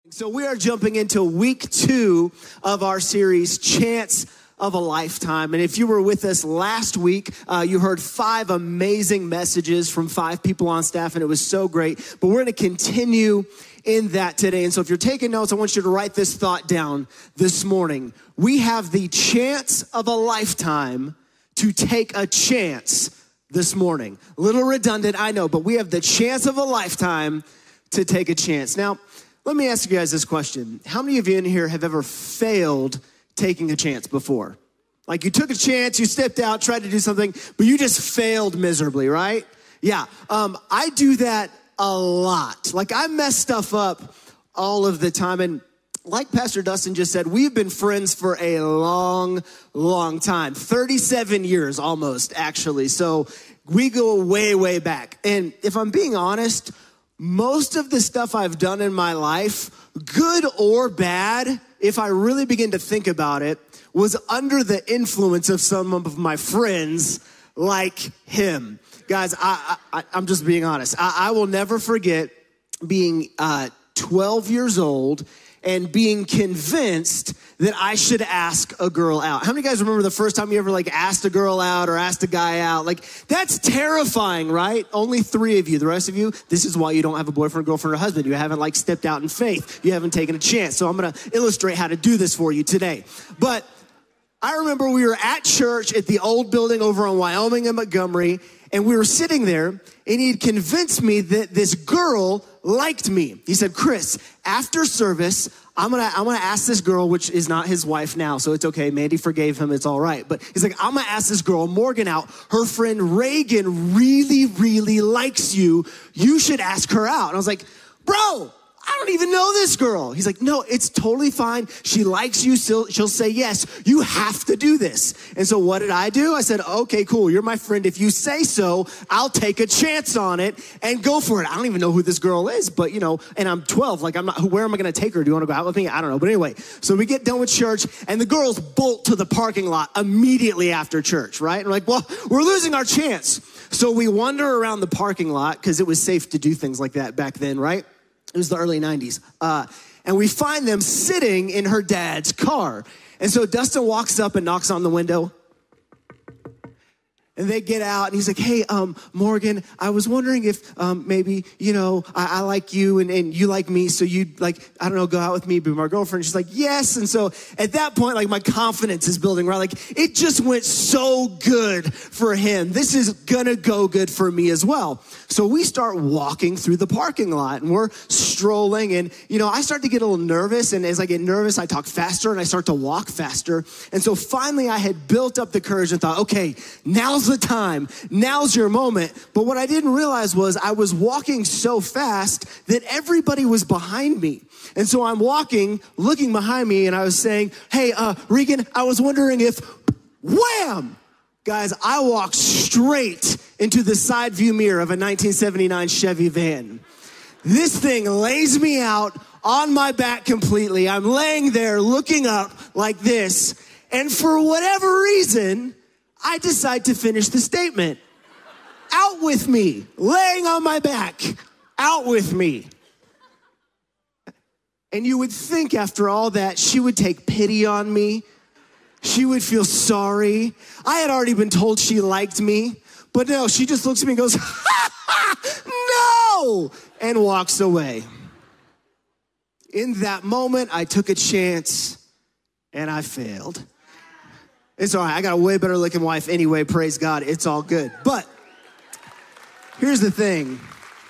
So we are jumping into week 2 of our series, Chance of a Lifetime. And if you were with us last week, you heard 5 amazing messages from 5 people on staff, and it was so great. But we're going to continue in that today. And so if you're taking notes, I want you to write this thought down this morning. We have the chance of a lifetime to take a chance this morning. A little redundant, I know, but we have the chance of a lifetime to take a chance. Now, let me ask you guys this question. How many of you in here have ever failed taking a chance before? Like you took a chance, you stepped out, tried to do something, but you just failed miserably, right? Yeah, I do that a lot. Like I mess stuff up all of the time. And like Pastor Dustin just said, we've been friends for a long, long time. 37 years almost, actually. So we go way, way back. And if I'm being honest, most of the stuff I've done in my life, good or bad, if I really begin to think about it, was under the influence of some of my friends like him. Guys, I'm just being honest. I will never forget being 12 years old and being convinced that I should ask a girl out. How many guys remember the first time you ever asked a girl out or asked a guy out? That's terrifying, right? Only 3 of you. The rest of you, this is why you don't have a boyfriend, girlfriend, or husband. You haven't stepped out in faith. You haven't taken a chance. So I'm going to illustrate how to do this for you today. But I remember we were at church at the old building over on Wyoming and Montgomery, and we were sitting there, and he had convinced me that this girl liked me. He said, Chris, after service, I'm gonna ask this girl, which is not his wife now, so it's okay. Mandy forgave him. It's all right. But he's like, I'm gonna ask this girl, Morgan, out. Her friend Reagan really, really likes you. You should ask her out. And I was like, bro, I don't even know this girl. He's like, no, it's totally fine. She likes you. She'll say yes. You have to do this. And so what did I do? I said, okay, cool. You're my friend. If you say so, I'll take a chance on it and go for it. I don't even know who this girl is, but and I'm 12. Where am I going to take her? Do you want to go out with me? I don't know. But anyway, so we get done with church and the girls bolt to the parking lot immediately after church, right? And we're like, well, we're losing our chance. So we wander around the parking lot because it was safe to do things like that back then, right? It was the early 90s. And we find them sitting in her dad's car. And so Dustin walks up and knocks on the window. And they get out, and he's like, hey, Morgan, I was wondering if maybe, I like you and you like me, so you'd go out with me, be my girlfriend. She's like, yes. And so at that point, my confidence is building, right? It just went so good for him. This is gonna go good for me as well. So we start walking through the parking lot, and we're strolling, and, I start to get a little nervous, and as I get nervous, I talk faster, and I start to walk faster. And so finally, I had built up the courage and thought, okay, now's the time. Now's your moment. But what I didn't realize was I was walking so fast that everybody was behind me. And so I'm walking, looking behind me, and I was saying, hey, Regan, I was wondering if, wham! Guys, I walked straight into the side view mirror of a 1979 Chevy van. This thing lays me out on my back completely. I'm laying there looking up like this. And for whatever reason, I decide to finish the statement. Out with me, laying on my back, out with me. And you would think after all that, she would take pity on me. She would feel sorry. I had already been told she liked me, but no, she just looks at me and goes, no, and walks away. In that moment, I took a chance and I failed. It's all right. I got a way better looking wife anyway. Praise God. It's all good. But here's the thing.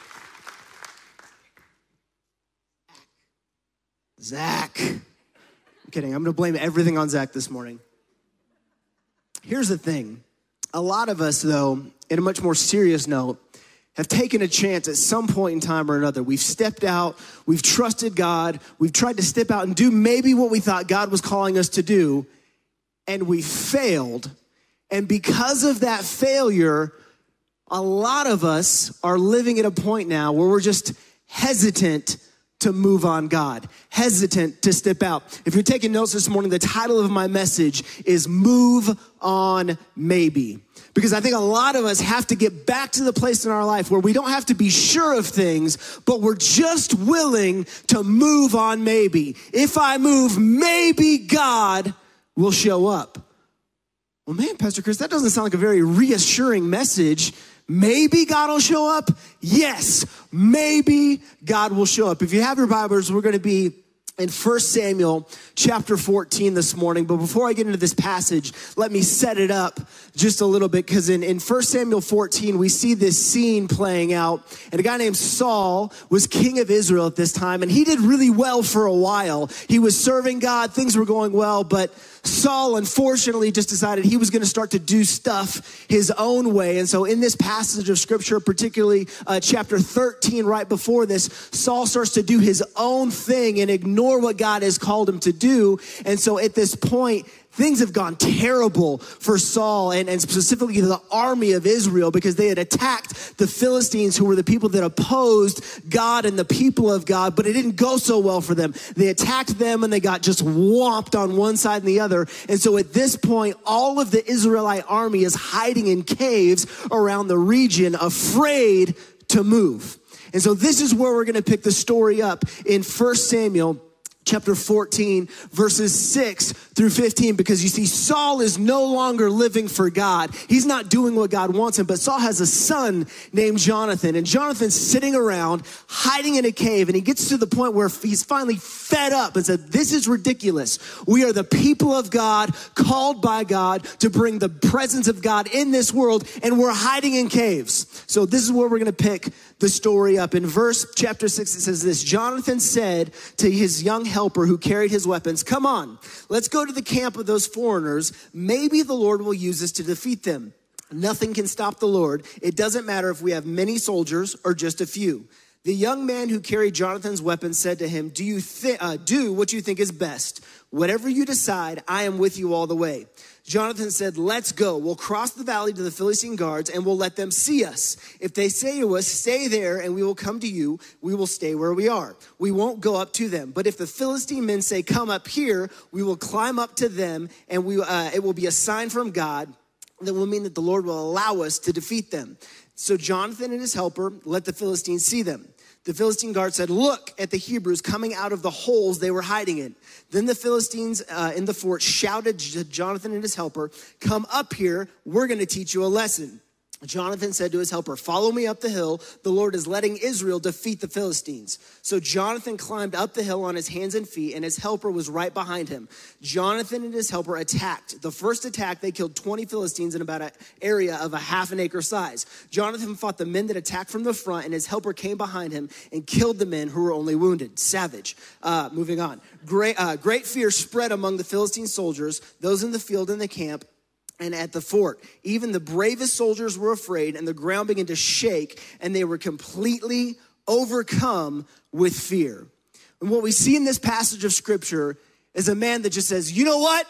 Zach. I'm kidding. I'm going to blame everything on Zach this morning. Here's the thing. A lot of us, though, in a much more serious note, have taken a chance at some point in time or another. We've stepped out. We've trusted God. We've tried to step out and do maybe what we thought God was calling us to do. And we failed. And because of that failure, a lot of us are living at a point now where we're just hesitant to move on God, hesitant to step out. If you're taking notes this morning, the title of my message is Move on Maybe. Because I think a lot of us have to get back to the place in our life where we don't have to be sure of things, but we're just willing to move on maybe. If I move, maybe God will show up. Well, man, Pastor Chris, that doesn't sound like a very reassuring message. Maybe God will show up? Yes, maybe God will show up. If you have your Bibles, we're going to be in 1 Samuel chapter 14 this morning. But before I get into this passage, let me set it up just a little bit, because in 1 Samuel 14, we see this scene playing out. And a guy named Saul was king of Israel at this time, and he did really well for a while. He was serving God, things were going well, but Saul, unfortunately, just decided he was going to start to do stuff his own way. And so in this passage of scripture, particularly chapter 13, right before this, Saul starts to do his own thing and ignore what God has called him to do. And so at this point, things have gone terrible for Saul and specifically the army of Israel, because they had attacked the Philistines, who were the people that opposed God and the people of God, but it didn't go so well for them. They attacked them and they got just whomped on one side and the other. And so at this point, all of the Israelite army is hiding in caves around the region, afraid to move. And so this is where we're going to pick the story up in 1 Samuel chapter 14, verses 6 through 15, because you see, Saul is no longer living for God. He's not doing what God wants him, but Saul has a son named Jonathan, and Jonathan's sitting around hiding in a cave, and he gets to the point where he's finally fed up and said, this is ridiculous. We are the people of God, called by God to bring the presence of God in this world, and we're hiding in caves. So this is where we're going to pick the story up. In chapter 6, it says this: Jonathan said to his young helper who carried his weapons, come on, let's go to the camp of those foreigners. Maybe the Lord will use us to defeat them. Nothing can stop the Lord. It doesn't matter if we have many soldiers or just a few. The young man who carried Jonathan's weapons said to him, do what you think is best. Whatever you decide, I am with you all the way. Jonathan said, let's go. We'll cross the valley to the Philistine guards and we'll let them see us. If they say to us, stay there and we will come to you, we will stay where we are. We won't go up to them. But if the Philistine men say, come up here, we will climb up to them, and it will be a sign from God that will mean that the Lord will allow us to defeat them. So Jonathan and his helper let the Philistines see them. The Philistine guard said, look at the Hebrews coming out of the holes they were hiding in. Then the Philistines in the fort shouted to Jonathan and his helper, come up here, we're going to teach you a lesson. Jonathan said to his helper, follow me up the hill. The Lord is letting Israel defeat the Philistines. So Jonathan climbed up the hill on his hands and feet, and his helper was right behind him. Jonathan and his helper attacked. The first attack, they killed 20 Philistines in about an area of a half an acre size. Jonathan fought the men that attacked from the front, and his helper came behind him and killed the men who were only wounded. Savage. Moving on. Great fear spread among the Philistine soldiers, those in the field and the camp, and at the fort. Even the bravest soldiers were afraid, and the ground began to shake, and they were completely overcome with fear. And what we see in this passage of scripture is a man that just says, you know what?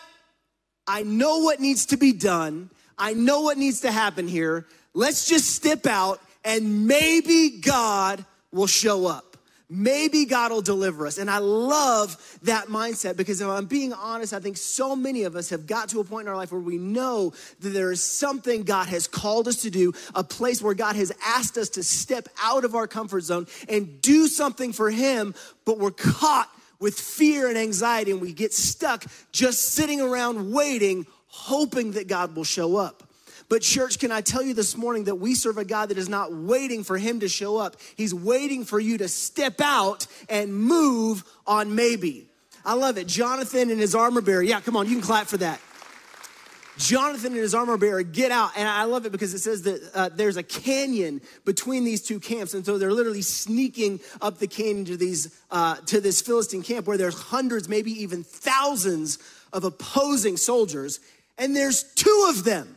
I know what needs to be done. I know what needs to happen here. Let's just step out, and maybe God will show up. Maybe God will deliver us. And I love that mindset, because if I'm being honest, I think so many of us have got to a point in our life where we know that there is something God has called us to do, a place where God has asked us to step out of our comfort zone and do something for him, but we're caught with fear and anxiety, and we get stuck just sitting around waiting, hoping that God will show up. But church, can I tell you this morning that we serve a God that is not waiting for him to show up. He's waiting for you to step out and move on maybe. I love it. Jonathan and his armor bearer. Yeah, come on, you can clap for that. Jonathan and his armor bearer get out. And I love it because it says that there's a canyon between these two camps. And so they're literally sneaking up the canyon to this Philistine camp where there's hundreds, maybe even thousands of opposing soldiers. And there's two of them.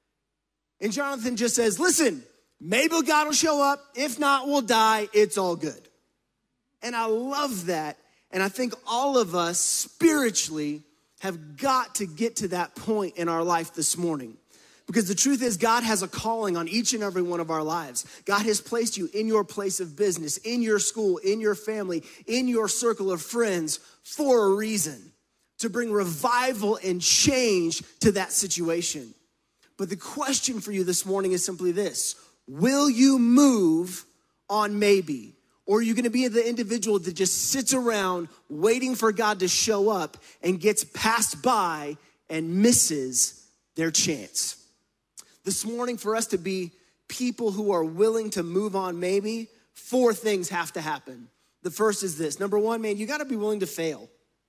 And Jonathan just says, listen, maybe God will show up. If not, we'll die. It's all good. And I love that. And I think all of us spiritually have got to get to that point in our life this morning. Because the truth is, God has a calling on each and every one of our lives. God has placed you in your place of business, in your school, in your family, in your circle of friends for a reason, to bring revival and change to that situation. But the question for you this morning is simply this: will you move on maybe? Or are you gonna be the individual that just sits around waiting for God to show up and gets passed by and misses their chance? This morning, for us to be people who are willing to move on maybe, 4 things have to happen. The first is this. Number 1, man, you gotta be willing to fail.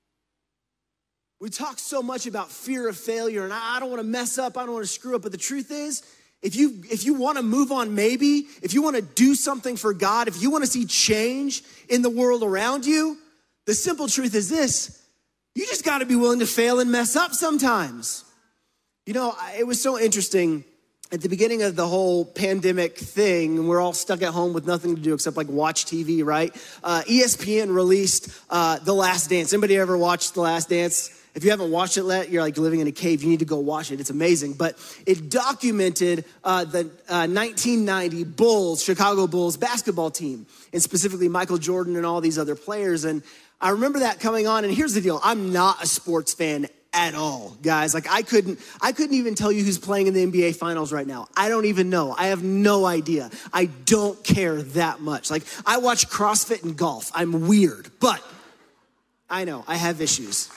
We talk so much about fear of failure, and I don't wanna mess up, I don't wanna screw up, but the truth is, if you wanna move on maybe, if you wanna do something for God, if you wanna see change in the world around you, the simple truth is this: you just gotta be willing to fail and mess up sometimes. You know, it was so interesting. At the beginning of the whole pandemic thing, we're all stuck at home with nothing to do except like watch TV, right? ESPN released The Last Dance. Anybody ever watched The Last Dance? If you haven't watched it yet, you're like living in a cave. You need to go watch it. It's amazing. But it documented the 1990 Bulls, Chicago Bulls basketball team, and specifically Michael Jordan and all these other players. And I remember that coming on. And here's the deal: I'm not a sports fan at all, guys. Like I couldn't even tell you who's playing in the NBA finals right now. I don't even know. I have no idea. I don't care that much. Like I watch CrossFit and golf. I'm weird, but I know I have issues.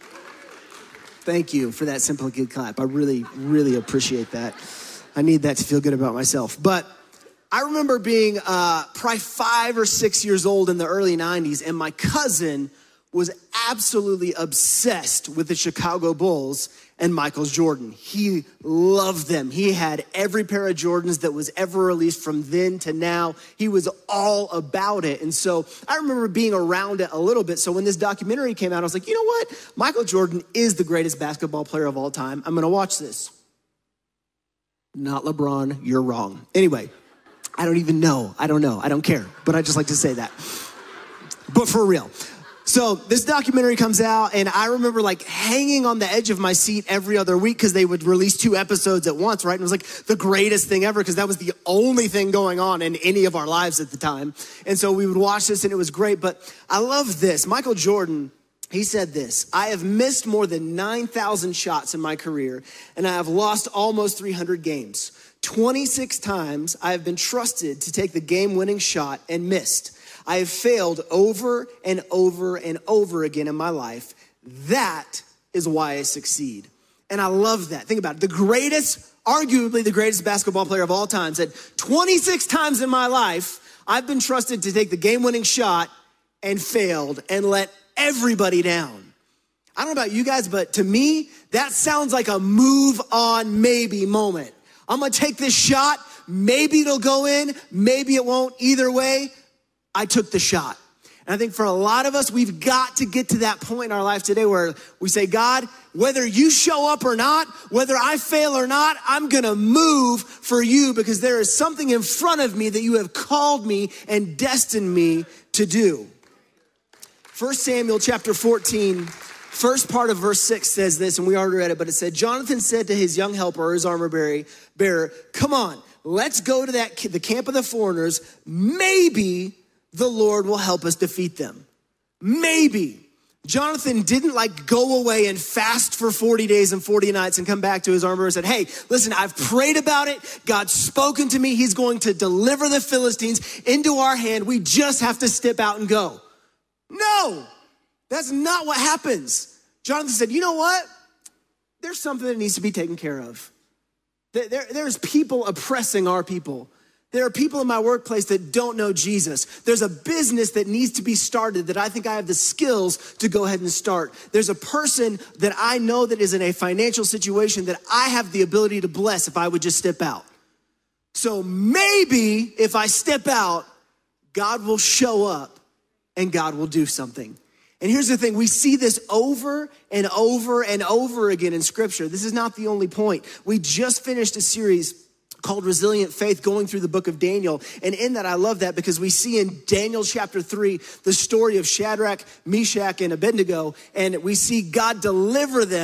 Thank you for that simple good clap. I really, really appreciate that. I need that to feel good about myself. But I remember being probably 5 or 6 years old in the early 90s, and my cousin was absolutely obsessed with the Chicago Bulls and Michael Jordan. He loved them. He had every pair of Jordans that was ever released from then to now. He was all about it. And so I remember being around it a little bit. So when this documentary came out, I was like, you know what? Michael Jordan is the greatest basketball player of all time. I'm gonna watch this. Not LeBron, you're wrong. Anyway, I don't even know. I don't know. I don't care. But I just like to say that. But for real. So this documentary comes out, and I remember like hanging on the edge of my seat every other week because they would release 2 episodes at once, right? And it was like the greatest thing ever because that was the only thing going on in any of our lives at the time. And so we would watch this, and it was great. But I love this. Michael Jordan, he said this: I have missed more than 9,000 shots in my career, and I have lost almost 300 games. 26 times I have been trusted to take the game-winning shot and missed. I have failed over and over and over again in my life. That is why I succeed. And I love that. Think about it. Arguably the greatest basketball player of all time said, 26 times in my life, I've been trusted to take the game-winning shot and failed and let everybody down. I don't know about you guys, but to me, that sounds like a move on maybe moment. I'm gonna take this shot. Maybe it'll go in. Maybe it won't. Either way, I took the shot. And I think for a lot of us, we've got to get to that point in our life today where we say, God, whether you show up or not, whether I fail or not, I'm gonna move for you because there is something in front of me that you have called me and destined me to do. 1 Samuel chapter 14, first part of verse 6 says this, and we already read it, but it said, Jonathan said to his young helper, his armor bearer, come on, let's go to the camp of the foreigners. Maybe the Lord will help us defeat them. Maybe. Jonathan didn't go away and fast for 40 days and 40 nights and come back to his armor and said, hey, listen, I've prayed about it. God's spoken to me. He's going to deliver the Philistines into our hand. We just have to step out and go. No, that's not what happens. Jonathan said, you know what? There's something that needs to be taken care of. There's people oppressing our people. There are people in my workplace that don't know Jesus. There's a business that needs to be started that I think I have the skills to go ahead and start. There's a person that I know that is in a financial situation that I have the ability to bless if I would just step out. So maybe if I step out, God will show up and God will do something. And here's the thing, we see this over and over and over again in scripture. This is not the only point. We just finished a series called Resilient Faith, going through the book of Daniel. And in that, I love that because we see in Daniel chapter 3, the story of Shadrach, Meshach, and Abednego. And we see God deliver them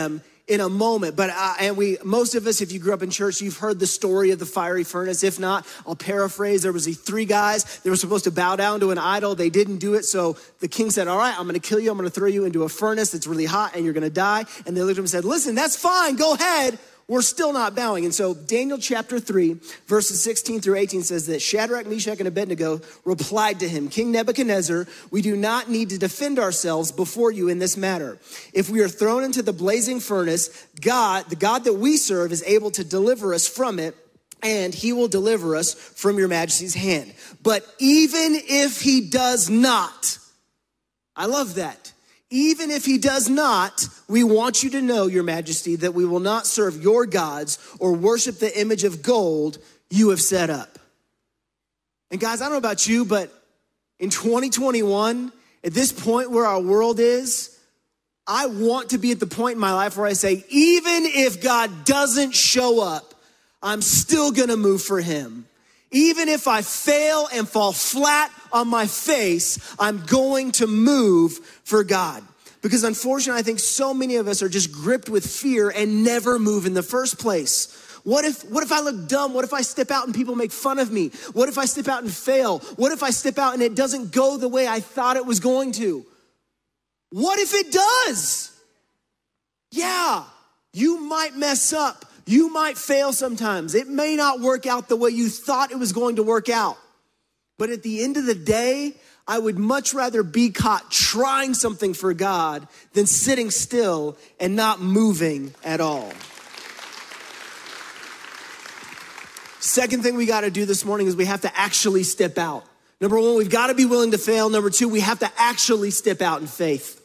in a moment, but most of us, if you grew up in church, you've heard the story of the fiery furnace. If not, I'll paraphrase. There was these 3 guys. They were supposed to bow down to an idol. They didn't do it. So the king said, all right, I'm going to kill you. I'm going to throw you into a furnace that's really hot and you're going to die. And they looked at him and said, listen, that's fine. Go ahead. We're still not bowing. And so Daniel chapter 3, verses 16 through 18 says that Shadrach, Meshach, and Abednego replied to him, King Nebuchadnezzar, we do not need to defend ourselves before you in this matter. If we are thrown into the blazing furnace, the God that we serve is able to deliver us from it, and he will deliver us from your majesty's hand. But even if he does not, I love that. Even if he does not, we want you to know, your majesty, that we will not serve your gods or worship the image of gold you have set up. And guys, I don't know about you, but in 2021, at this point where our world is, I want to be at the point in my life where I say, even if God doesn't show up, I'm still gonna move for him. Even if I fail and fall flat on my face, I'm going to move for God. Because unfortunately, I think so many of us are just gripped with fear and never move in the first place. What if I look dumb? What if I step out and people make fun of me? What if I step out and fail? What if I step out and it doesn't go the way I thought it was going to? What if it does? Yeah, you might mess up. You might fail sometimes. It may not work out the way you thought it was going to work out. But at the end of the day, I would much rather be caught trying something for God than sitting still and not moving at all. Second thing we got to do this morning is we have to actually step out. Number 1, we've got to be willing to fail. Number 2, we have to actually step out in faith.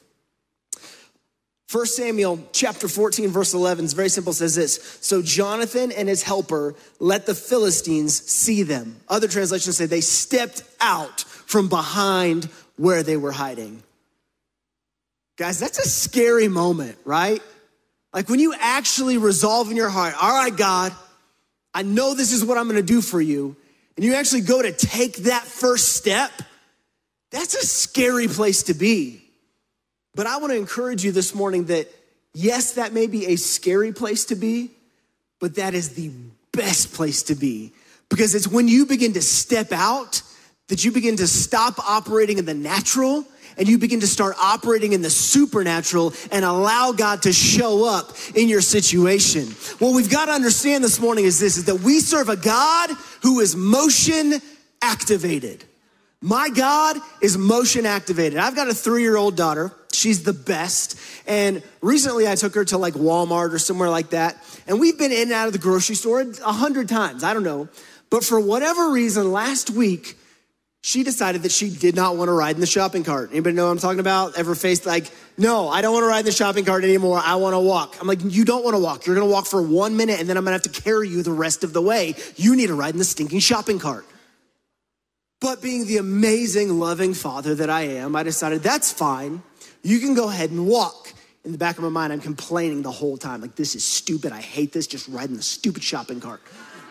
1 Samuel chapter 14, verse 11 is very simple, says this. So Jonathan and his helper let the Philistines see them. Other translations say they stepped out from behind where they were hiding. Guys, that's a scary moment, right? Like when you actually resolve in your heart, all right, God, I know this is what I'm gonna do for you. And you actually go to take that first step. That's a scary place to be. But I want to encourage you this morning that, yes, that may be a scary place to be, but that is the best place to be. Because it's when you begin to step out that you begin to stop operating in the natural and you begin to start operating in the supernatural and allow God to show up in your situation. What we've got to understand this morning is this, is that we serve a God who is motion activated. My God is motion activated. I've got a 3-year-old daughter. She's the best. And recently I took her to like Walmart or somewhere like that. And we've been in and out of the grocery store 100 times. I don't know. But for whatever reason, last week, she decided that she did not want to ride in the shopping cart. Anybody know what I'm talking about? Ever faced like, no, I don't want to ride in the shopping cart anymore. I want to walk. I'm like, you don't want to walk. You're going to walk for 1 minute and then I'm going to have to carry you the rest of the way. You need to ride in the stinking shopping cart. But being the amazing, loving father that I am, I decided that's fine. You can go ahead and walk. In the back of my mind, I'm complaining the whole time. Like, this is stupid. I hate this. Just riding the stupid shopping cart.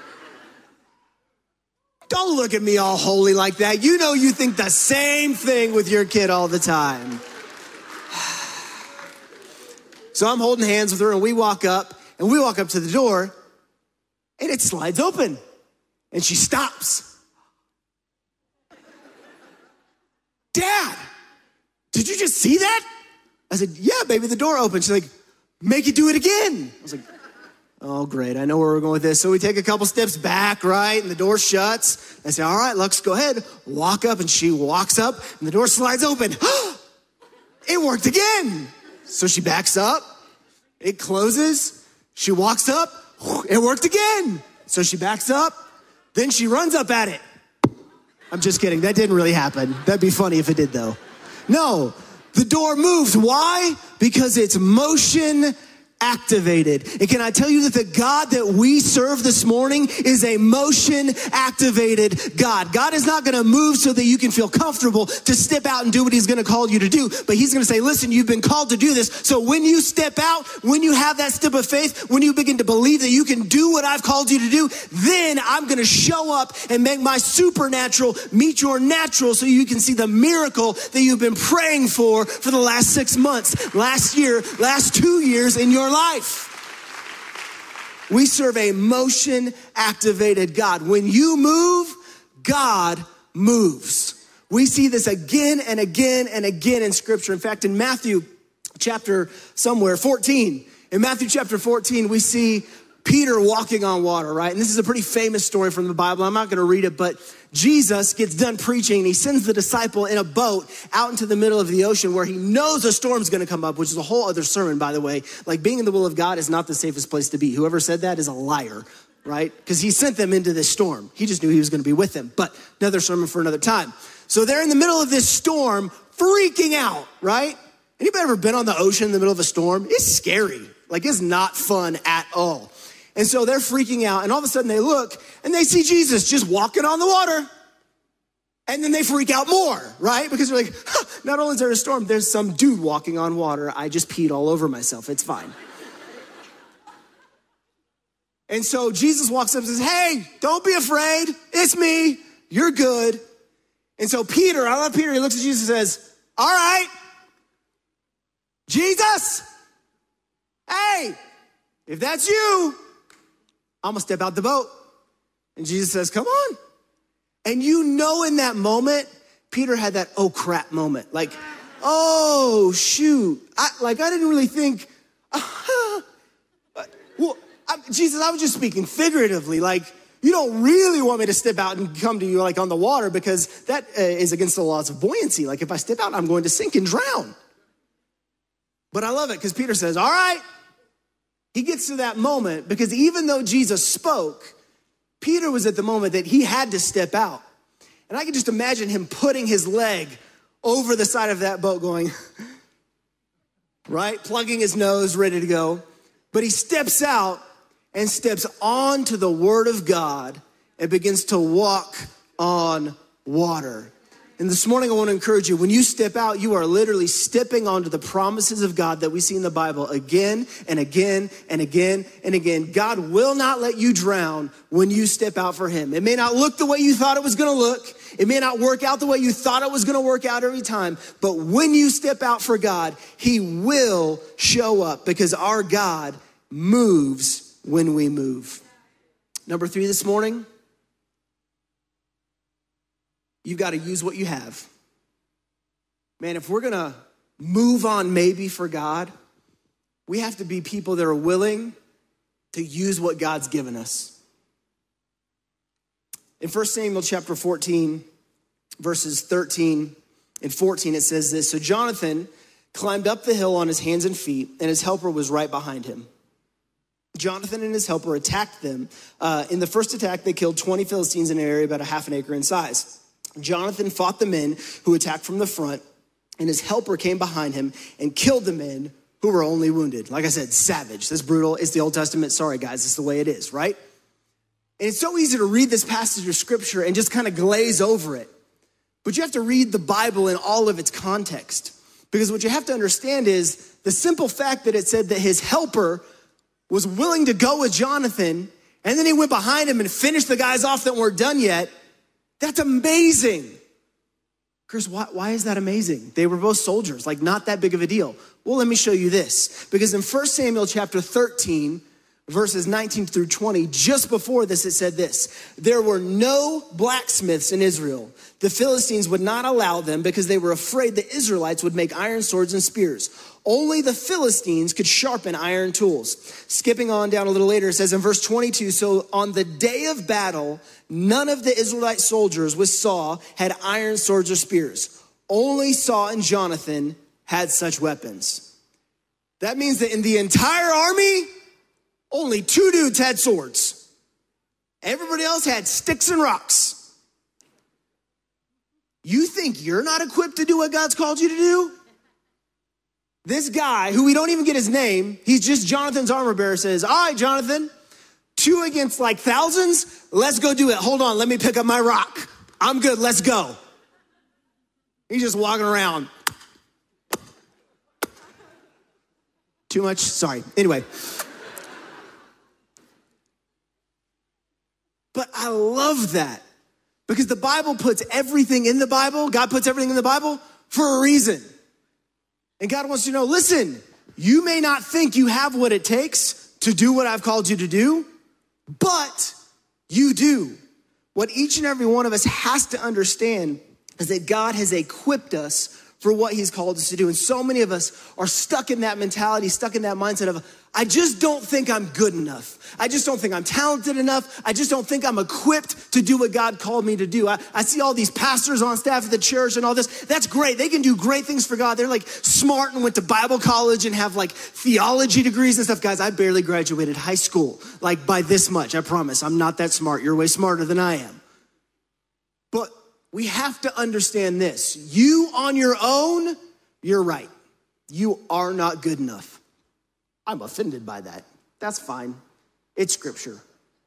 Don't look at me all holy like that. You know you think the same thing with your kid all the time. So I'm holding hands with her and we walk up to the door and it slides open and she stops. Dad, did you just see that? I said, yeah, baby, the door opened. She's like, make it do it again. I was like, oh, great. I know where we're going with this. So we take a couple steps back, right? And the door shuts. I say, all right, Lux, go ahead. Walk up. And she walks up and the door slides open. It worked again. So she backs up. It closes. She walks up. It worked again. So she backs up. Then she runs up at it. I'm just kidding. That didn't really happen. That'd be funny if it did, though. No, the door moves. Why? Because it's motion activated. And can I tell you that the God that we serve this morning is a motion activated God. God is not going to move so that you can feel comfortable to step out and do what he's going to call you to do. But he's going to say, listen, you've been called to do this. So when you step out, when you have that step of faith, when you begin to believe that you can do what I've called you to do, then I'm going to show up and make my supernatural meet your natural so you can see the miracle that you've been praying for the last 6 months, last year, last 2 years in your our life. We serve a motion-activated God. When you move, God moves. We see this again and again and again in Scripture. In fact, in Matthew chapter 14, we see Peter walking on water, right? And this is a pretty famous story from the Bible. I'm not going to read it, but Jesus gets done preaching and he sends the disciple in a boat out into the middle of the ocean where he knows a storm's going to come up, which is a whole other sermon, by the way. Like, being in the will of God is not the safest place to be. Whoever said that is a liar, right? Because he sent them into this storm. He just knew he was going to be with them, but another sermon for another time. So they're in the middle of this storm, freaking out, right? Anybody ever been on the ocean in the middle of a storm? It's scary. Like, it's not fun at all. And so they're freaking out, and all of a sudden they look and they see Jesus just walking on the water. And then they freak out more, right? Because they're like, not only is there a storm, there's some dude walking on water. I just peed all over myself. It's fine. And so Jesus walks up and says, hey, don't be afraid. It's me. You're good. And so Peter, I love Peter, he looks at Jesus and says, all right, Jesus, hey, if that's you, I'm gonna step out the boat. And Jesus says, come on. And you know, in that moment, Peter had that oh crap moment. Like, oh shoot. I didn't really think, Jesus, I was just speaking figuratively. Like, you don't really want me to step out and come to you like on the water, because that is against the laws of buoyancy. Like, if I step out, I'm going to sink and drown. But I love it because Peter says, all right. He gets to that moment because even though Jesus spoke, Peter was at the moment that he had to step out. And I can just imagine him putting his leg over the side of that boat going, right? Plugging his nose, ready to go. But he steps out and steps onto the word of God and begins to walk on water. And this morning I want to encourage you, when you step out, you are literally stepping onto the promises of God that we see in the Bible again and again and again and again. God will not let you drown when you step out for him. It may not look the way you thought it was going to look. It may not work out the way you thought it was going to work out every time. But when you step out for God, he will show up, because our God moves when we move. Number 3 this morning, you've got to use what you have. Man, if we're going to move on maybe for God, we have to be people that are willing to use what God's given us. In 1 Samuel chapter 14, verses 13 and 14, it says this: so Jonathan climbed up the hill on his hands and feet, and his helper was right behind him. Jonathan and his helper attacked them. In the first attack, they killed 20 Philistines in an area about a half an acre in size. Jonathan fought the men who attacked from the front, and his helper came behind him and killed the men who were only wounded. Like I said, savage. That's brutal. It's the Old Testament. Sorry, guys. It's the way it is, right? And it's so easy to read this passage of scripture and just kind of glaze over it. But you have to read the Bible in all of its context. Because what you have to understand is the simple fact that it said that his helper was willing to go with Jonathan, and then he went behind him and finished the guys off that weren't done yet. That's amazing. Chris, why is that amazing? They were both soldiers, like not that big of a deal. Well, let me show you this. Because in 1 Samuel chapter 13, verses 19 through 20, just before this, it said this: there were no blacksmiths in Israel. The Philistines would not allow them because they were afraid the Israelites would make iron swords and spears. Only the Philistines could sharpen iron tools. Skipping on down a little later, it says in verse 22, so on the day of battle, none of the Israelite soldiers with Saul had iron swords or spears. Only Saul and Jonathan had such weapons. That means that in the entire army, only 2 dudes had swords. Everybody else had sticks and rocks. You think you're not equipped to do what God's called you to do? This guy, who we don't even get his name, he's just Jonathan's armor bearer, says, all right, Jonathan, 2 against like thousands, let's go do it. Hold on, let me pick up my rock. I'm good, let's go. He's just walking around. Too much? Sorry. Anyway. But I love that, because the Bible puts everything in the Bible. God puts everything in the Bible for a reason. And God wants you to know, listen, You may not think you have what it takes to do what I've called you to do, but you do. What each and every one of us has to understand is that God has equipped us for what he's called us to do. And so many of us are stuck in that mentality, stuck in that mindset of, I just don't think I'm good enough. I just don't think I'm talented enough. I just don't think I'm equipped to do what God called me to do. I see all these pastors on staff at the church and all this. That's great. They can do great things for God. They're like smart and went to Bible college and have like theology degrees and stuff. Guys, I barely graduated high school, like by this much, I promise. I'm not that smart. You're way smarter than I am. But we have to understand this. You on your own, you're right. You are not good enough. I'm offended by that. That's fine. It's scripture.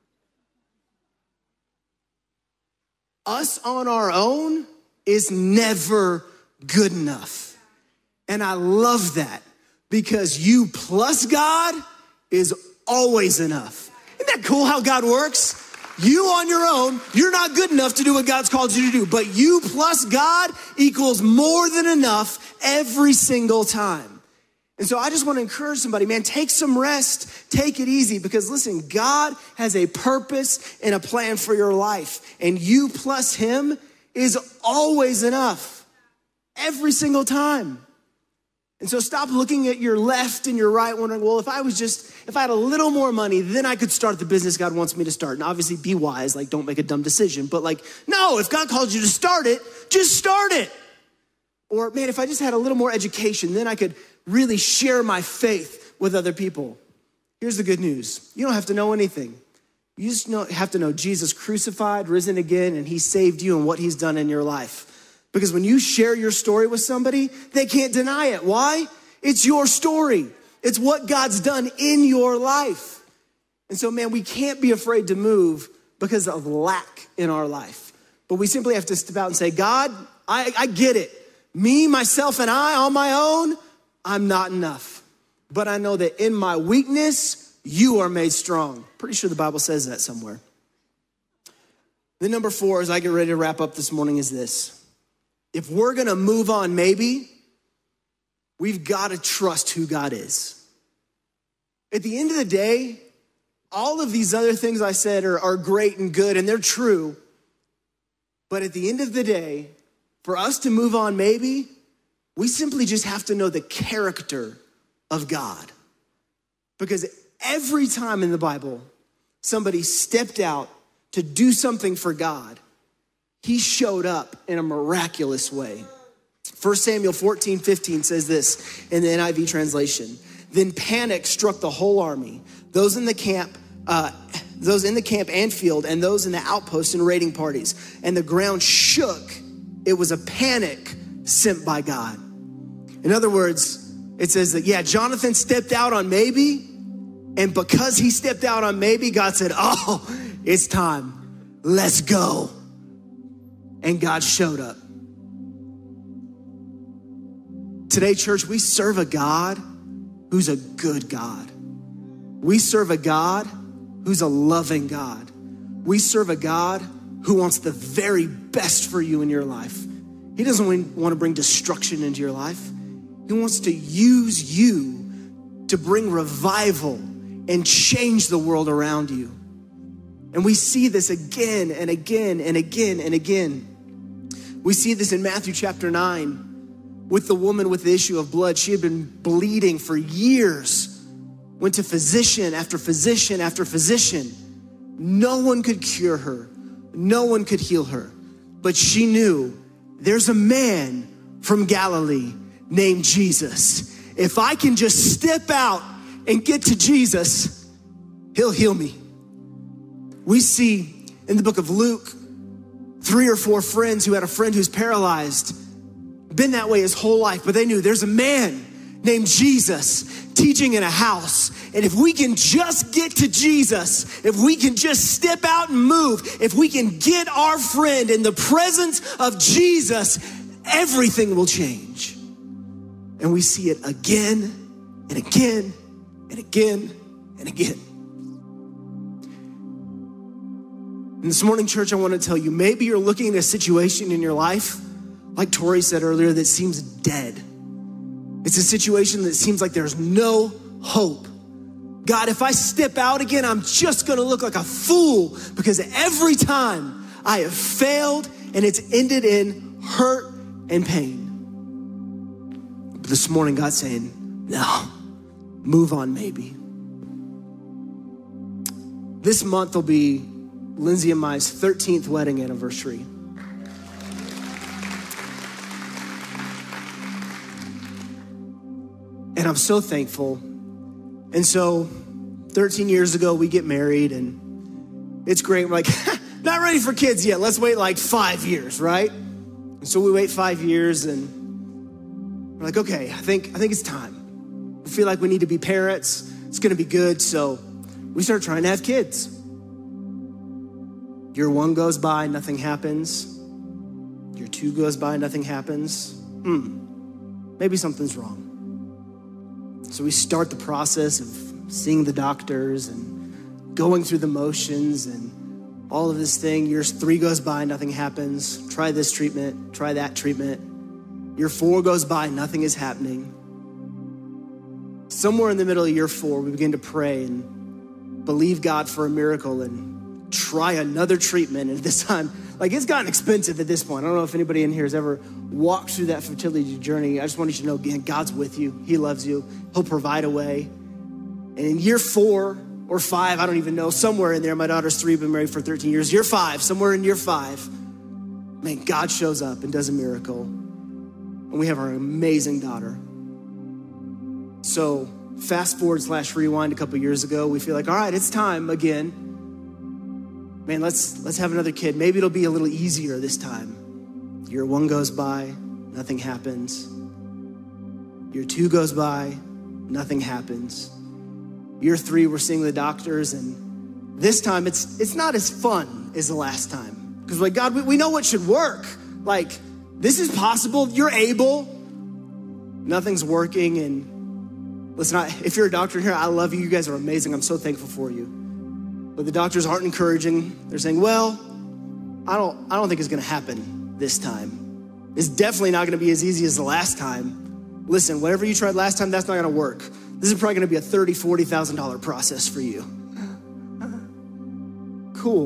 Us on our own is never good enough. And I love that because you plus God is always enough. Isn't that cool how God works? You on your own, you're not good enough to do what God's called you to do, but you plus God equals more than enough every single time. And so I just want to encourage somebody, man, take some rest, take it easy, because listen, God has a purpose and a plan for your life, and you plus him is always enough every single time. And so stop looking at your left and your right wondering, well, if I had a little more money, then I could start the business God wants me to start. And obviously be wise, like don't make a dumb decision. But like, no, if God called you to start it, just start it. Or man, if I just had a little more education, then I could really share my faith with other people. Here's the good news. You don't have to know anything. You just have to know Jesus crucified, risen again, and he saved you and what he's done in your life. Because when you share your story with somebody, they can't deny it. Why? It's your story. It's what God's done in your life. And so, man, we can't be afraid to move because of lack in our life. But we simply have to step out and say, God, I get it. Me, myself, and I on my own, I'm not enough. But I know that in my weakness, you are made strong. Pretty sure the Bible says that somewhere. Then number 4, as I get ready to wrap up this morning, is this. If we're gonna move on, maybe, we've gotta trust who God is. At the end of the day, all of these other things I said are great and good, and they're true. But at the end of the day, for us to move on, maybe, we simply just have to know the character of God. Because every time in the Bible, somebody stepped out to do something for God, he showed up in a miraculous way. 1 Samuel 14:15 says this in the NIV translation. Then panic struck the whole army, those in the camp and field, and those in the outposts and raiding parties. And the ground shook. It was a panic sent by God. In other words, it says that, yeah, Jonathan stepped out on maybe, and because he stepped out on maybe, God said, oh, it's time. Let's go. And God showed up. Today, church, we serve a God who's a good God. We serve a God who's a loving God. We serve a God who wants the very best for you in your life. He doesn't want to bring destruction into your life. He wants to use you to bring revival and change the world around you. And we see this again and again and again and again. We see this in Matthew chapter 9 with the woman with the issue of blood. She had been bleeding for years, went to physician after physician after physician. No one could cure her. No one could heal her. But she knew there's a man from Galilee named Jesus. If I can just step out and get to Jesus, he'll heal me. We see in the book of Luke, 3 or 4 friends who had a friend who's paralyzed, been that way his whole life, but they knew there's a man named Jesus teaching in a house. And if we can just get to Jesus, if we can just step out and move, if we can get our friend in the presence of Jesus, everything will change. And we see it again and again and again and again. And this morning, church, I want to tell you, maybe you're looking at a situation in your life, like Tori said earlier, that seems dead. It's a situation that seems like there's no hope. God, if I step out again, I'm just gonna look like a fool because every time I have failed and it's ended in hurt and pain. But this morning, God's saying, no, move on maybe. This month will be Lindsay and Mai's 13th wedding anniversary. And I'm so thankful. And so 13 years ago, we get married and it's great. We're like, not ready for kids yet. Let's wait like 5 years, right? And so we wait 5 years and we're like, okay, I think it's time. We feel like we need to be parents. It's gonna be good. So we start trying to have kids. Year 1 goes by, nothing happens. Year 2 goes by, nothing happens. Maybe something's wrong. So we start the process of seeing the doctors and going through the motions and all of this thing. Year 3 goes by, nothing happens. Try this treatment, try that treatment. Year 4 goes by, nothing is happening. Somewhere in the middle of year 4, we begin to pray and believe God for a miracle and try another treatment. And this time, like, it's gotten expensive at this point. I don't know if anybody in here has ever walked through that fertility journey. I just want you to know, again, God's with you. He loves you. He'll provide a way. And in year 4 or 5, I don't even know, somewhere in there, my daughter's 3, been married for 13 years. Year 5, somewhere in year 5, man, God shows up and does a miracle. And we have our amazing daughter. So fast forward / rewind a couple years ago, we feel like, all right, it's time again. Man, let's have another kid. Maybe it'll be a little easier this time. Year 1 goes by, nothing happens. Year 2 goes by, nothing happens. Year 3, we're seeing the doctors, and this time it's not as fun as the last time. Because like, God, we know what should work. Like, this is possible, you're able. Nothing's working, and listen, if you're a doctor here, I love you. You guys are amazing. I'm so thankful for you. But the doctors aren't encouraging. They're saying, well, I don't think it's gonna happen this time. It's definitely not gonna be as easy as the last time. Listen, whatever you tried last time, that's not gonna work. This is probably gonna be a $30,000, $40,000 process for you. Cool.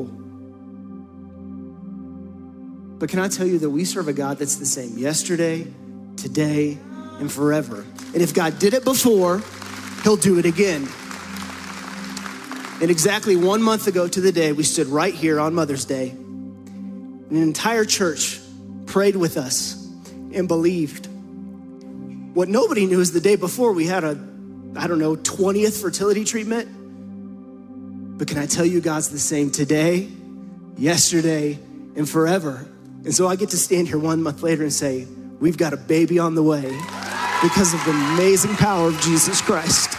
But can I tell you that we serve a God that's the same yesterday, today, and forever. And if God did it before, he'll do it again. And exactly 1 month ago to the day, we stood right here on Mother's Day. An entire church prayed with us and believed. What nobody knew is the day before we had 20th fertility treatment. But can I tell you, God's the same today, yesterday, and forever. And so I get to stand here 1 month later and say, we've got a baby on the way because of the amazing power of Jesus Christ.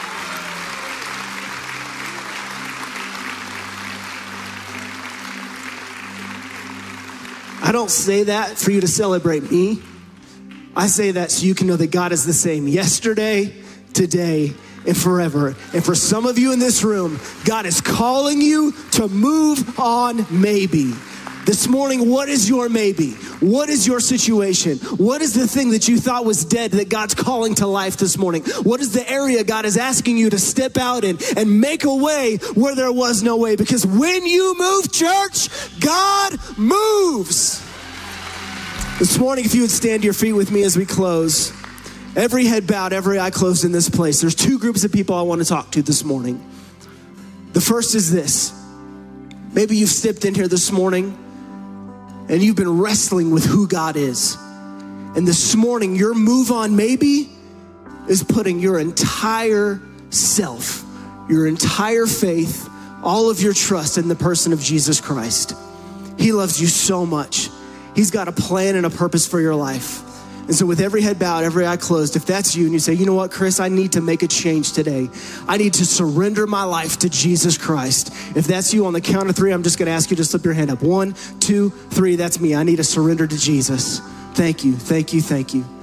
I don't say that for you to celebrate me. I say that so you can know that God is the same yesterday, today, and forever. And for some of you in this room, God is calling you to move on maybe. This morning, what is your maybe? What is your situation? What is the thing that you thought was dead that God's calling to life this morning? What is the area God is asking you to step out in and make a way where there was no way? Because when you move, church, God moves. This morning, if you would stand to your feet with me as we close. Every head bowed, every eye closed in this place. There's 2 groups of people I want to talk to this morning. The first is this. Maybe you've stepped in here this morning and you've been wrestling with who God is. And this morning, your move on maybe is putting your entire self, your entire faith, all of your trust in the person of Jesus Christ. He loves you so much. He's got a plan and a purpose for your life. And so with every head bowed, every eye closed, if that's you and you say, you know what, Chris, I need to make a change today. I need to surrender my life to Jesus Christ. If that's you, on the count of 3, I'm just gonna ask you to slip your hand up. 1, 2, 3, that's me. I need to surrender to Jesus. Thank you, thank you, thank you.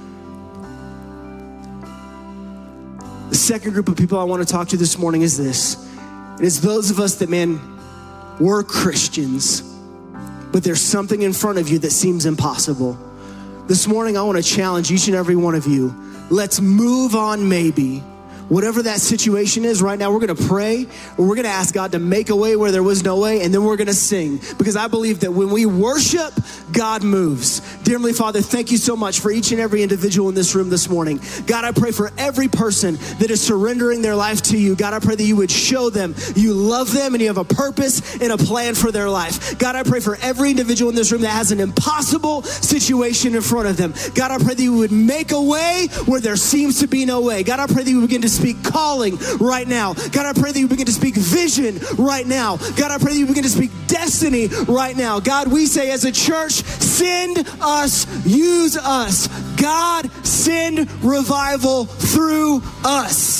The second group of people I wanna talk to this morning is this. It is those of us that, man, we're Christians, but there's something in front of you that seems impossible. This morning, I want to challenge each and every one of you let's move on maybe. Whatever that situation is right now, we're going to pray, and we're going to ask God to make a way where there was no way, and then we're going to sing. Because I believe that when we worship, God moves. Dear Heavenly Father, thank you so much for each and every individual in this room this morning. God, I pray for every person that is surrendering their life to you. God, I pray that you would show them you love them and you have a purpose and a plan for their life. God, I pray for every individual in this room that has an impossible situation in front of them. God, I pray that you would make a way where there seems to be no way. God, I pray that you would begin to speak calling right now. God, I pray that you begin to speak vision right now. God, I pray that you begin to speak destiny right now. God, we say as a church, send us, use us. God, send revival through us.